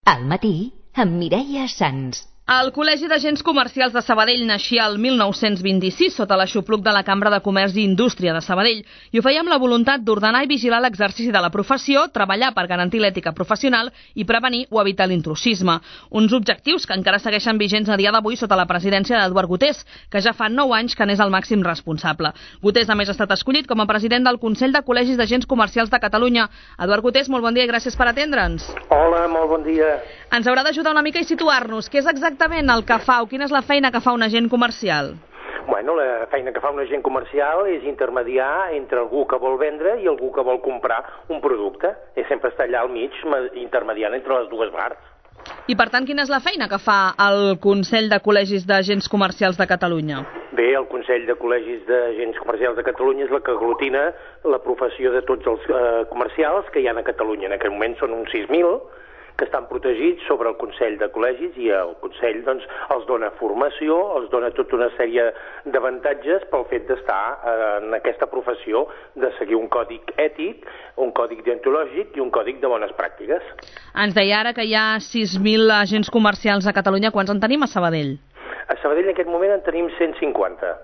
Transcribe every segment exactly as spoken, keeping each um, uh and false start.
Al matí, amb Mireia Sans. El Col·legi d'Agents Comercials de Sabadell naixia el mil nou-cents vint-i-sis sota l'aixopluc de la Cambra de Comerç i Indústria de Sabadell i ho feia amb la voluntat d'ordenar i vigilar l'exercici de la professió, treballar per garantir l'ètica professional i prevenir o evitar l'intrusisme. Uns objectius que encara segueixen vigents a dia d'avui sota la presidència d'Eduard Gotés, que ja fa nou anys que n'és el màxim responsable. Gotés, a més, ha estat escollit com a president del Consell de Col·legis d'Agents Comercials de Catalunya. Eduard Gotés, molt bon dia i gràcies per atendre'ns. Hola, molt bon dia. Ens haurà d'ajudar una mica i situar-nos. Què és exactament el que fa o quina és la feina que fa un agent comercial? Bueno, la feina que fa un agent comercial és intermediar entre algú que vol vendre i algú que vol comprar un producte. És sempre estar allà al mig, intermediant entre les dues parts. I per tant, quina és la feina que fa el Consell de Col·legis d'Agents Comercials de Catalunya? Bé, el Consell de Col·legis d'Agents Comercials de Catalunya és la que aglutina la professió de tots els eh, comercials que hi ha a Catalunya. En aquest moment són uns sis mil que estan protegits sobre el Consell de Col·legis i el Consell doncs, els dona formació, els dona tota una sèrie d'avantatges pel fet d'estar eh, en aquesta professió, de seguir un còdic ètic, un còdic deontològic i un còdic de bones pràctiques. Ens deia ara que hi ha sis mil agents comercials a Catalunya. Quants en tenim a Sabadell? A Sabadell en aquest moment en tenim cent cinquanta.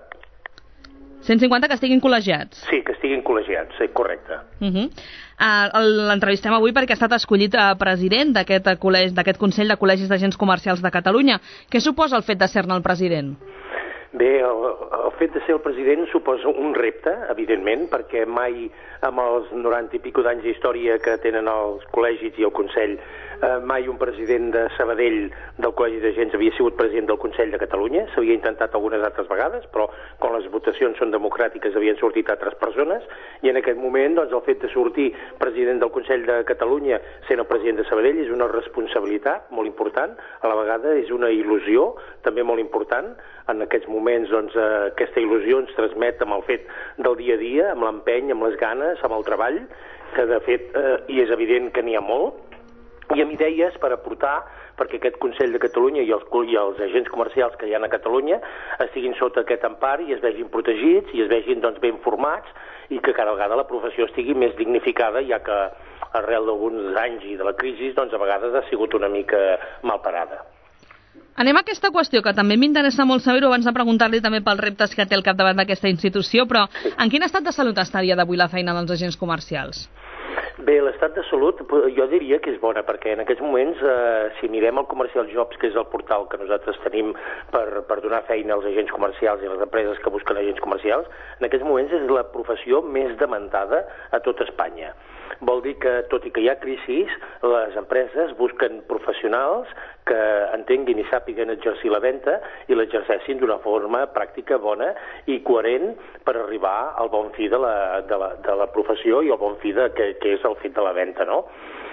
cent cinquanta que estiguin col·legiats? Sí, que estiguin col·legiats, sí, correcte. Uh -huh. uh, L'entrevistem avui perquè ha estat escollit uh, president d'aquest uh, Consell de Col·legis d'Agents Comercials de Catalunya. Què suposa el fet de ser-ne el president? Bé, el, el fet de ser el president suposa un repte, evidentment, perquè mai amb els noranta i pico d'anys d'història que tenen els col·legis i el Consell, eh, mai un president de Sabadell del Col·legi d'Agents havia sigut president del Consell de Catalunya. S'havia intentat algunes altres vegades, però quan les votacions són democràtiques havien sortit altres persones, i en aquest moment doncs, el fet de sortir president del Consell de Catalunya sent el president de Sabadell és una responsabilitat molt important, a la vegada és una il·lusió també molt important. En aquests moments doncs, eh, aquesta il·lusió ens transmet amb el fet del dia a dia, amb l'empeny, amb les ganes, amb el treball, que de fet eh, hi és evident que n'hi ha molt, i amb idees per aportar perquè aquest Consell de Catalunya i els, i els agents comercials que hi ha a Catalunya estiguin sota aquest empar i es vegin protegits i es vegin doncs, ben formats i que cada vegada la professió estigui més dignificada, ja que arrel d'alguns anys i de la crisi doncs, a vegades ha sigut una mica malparada. Anem a aquesta qüestió, que també m'interessa molt saber-ho abans de preguntar-li també pels reptes que té al capdavant d'aquesta institució, però en quin estat de salut està a dia d'avui la feina dels agents comercials? Bé, l'estat de salut jo diria que és bona, perquè en aquests moments, eh, si mirem el Comercial Jobs, que és el portal que nosaltres tenim per, per donar feina als agents comercials i a les empreses que busquen agents comercials, en aquests moments és la professió més demandada a tot Espanya. Vol dir que, tot i que hi ha crisis, les empreses busquen professionals que entenguin i sàpiguen exercir la venda i l'exerceixin d'una forma pràctica, bona i coherent per arribar al bon fi de la, de la, de la professió i al bon fi de, que, que és el fet de la venda, no?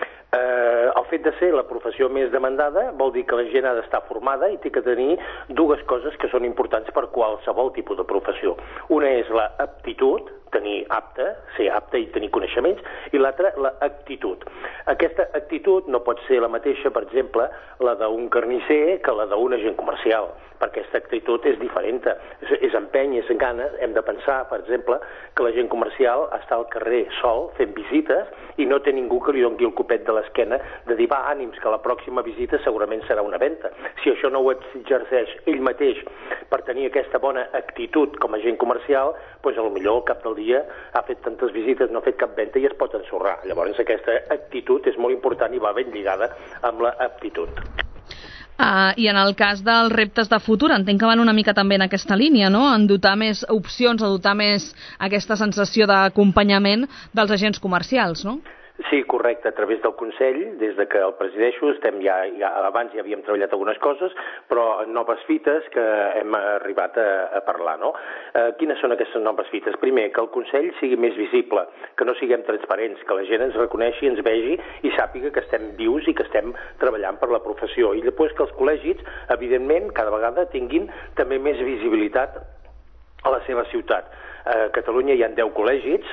Eh, el fet de ser la professió més demandada vol dir que la gent ha d'estar formada i té que tenir dues coses que són importants per qualsevol tipus de professió. Una és l'aptitud, tenir apte, ser apte i tenir coneixements, i l'altra, l'actitud. Aquesta actitud no pot ser la mateixa, per exemple, la d'un carnisser que la d'un agent comercial, perquè aquesta actitud és diferent. És, és empeny, és ganes. Hem de pensar, per exemple, que l'agent comercial està al carrer sol fent visites i no té ningú que li doni el copet de l'esquena de dir, va, ànims, que la pròxima visita segurament serà una venda. Si això no ho exerceix ell mateix per tenir aquesta bona actitud com a agent comercial, doncs potser al cap del dia ha fet tantes visites, no ha fet cap venda i es pot ensorrar. Llavors aquesta actitud és molt important i va ben lligada amb l'aptitud. Uh, I en el cas dels reptes de futur, entenc que van una mica també en aquesta línia, no? En dotar més opcions, a dotar més aquesta sensació d'acompanyament dels agents comercials, no? Sí, correcte, a través del Consell, des de que el presideixo, estem ja, ja abans ja havíem treballat algunes coses, però noves fites que hem arribat a, a parlar, no? Eh, quines són aquestes noves fites? Primer, que el Consell sigui més visible, que no siguem transparents, que la gent ens reconeixi, ens vegi i sàpiga que estem vius i que estem treballant per la professió. I després que els col·legis, evidentment, cada vegada tinguin també més visibilitat a la seva ciutat. A Catalunya hi ha deu col·legis,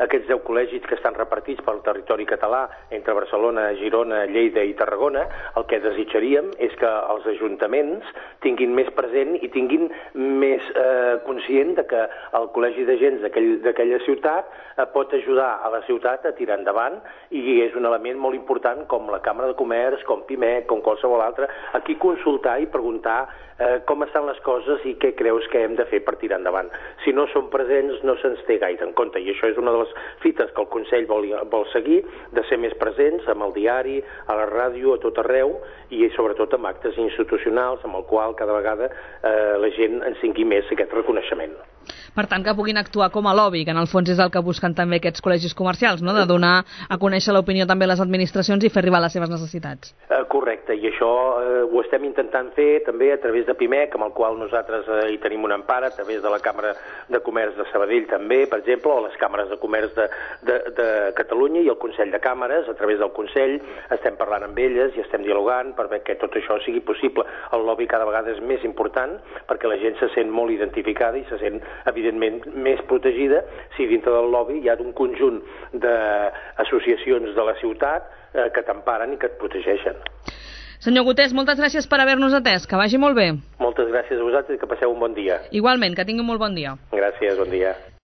aquests deu col·legis que estan repartits pel territori català entre Barcelona, Girona, Lleida i Tarragona, el que desitjaríem és que els ajuntaments tinguin més present i tinguin més eh, conscient de que el col·legi d'agents d'aquella ciutat eh, pot ajudar a la ciutat a tirar endavant, i és un element molt important com la Càmera de Comerç, com Pimec, com qualsevol altre, aquí consultar i preguntar eh, com estan les coses i què creus que hem de fer per tirar endavant. Si no som presents no se'ns té gaire en compte, i això és una de les fites que el Consell vol, vol seguir, de ser més presents amb el diari, a la ràdio, a tot arreu, i sobretot amb actes institucionals amb el qual cada vegada eh, la gent ens tingui més aquest reconeixement. Per tant, que puguin actuar com a lobby, que en el fons és el que busquen també aquests col·legis comercials, no? De donar a conèixer l'opinió també a les administracions i fer arribar les seves necessitats. Eh, correcte, i això eh, ho estem intentant fer també a través de Pimec, amb el qual nosaltres eh, hi tenim una empara, a través de la Càmera de Comerç de Sabadell també, per exemple, o les càmeres de comerç de, de, de Catalunya i el Consell de Càmeres, a través del Consell, estem parlant amb elles i estem dialogant per que tot això sigui possible. El lobby cada vegada és més important perquè la gent se sent molt identificada i se sent, evidentment, més protegida si dintre del lobby hi ha un conjunt d'associacions de la ciutat eh, que t'emparen i que et protegeixen. Senyor Gutés, moltes gràcies per haver-nos atès. Que vagi molt bé. Moltes gràcies a vosaltres i que passeu un bon dia. Igualment, que tingui un molt bon dia. Gràcies, bon dia.